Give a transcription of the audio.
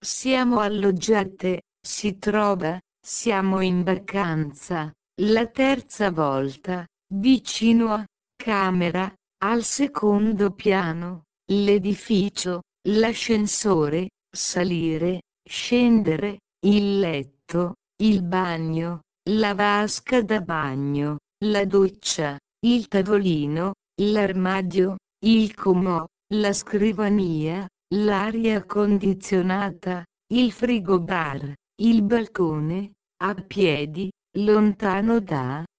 Siamo alloggiate, si trova, siamo in vacanza, la terza volta, vicino a camera, al secondo piano, l'edificio, l'ascensore, salire, scendere, il letto, il bagno, la vasca da bagno, la doccia, il tavolino, l'armadio, il comò, la scrivania, l'aria condizionata, il frigobar, il balcone, a piedi, lontano da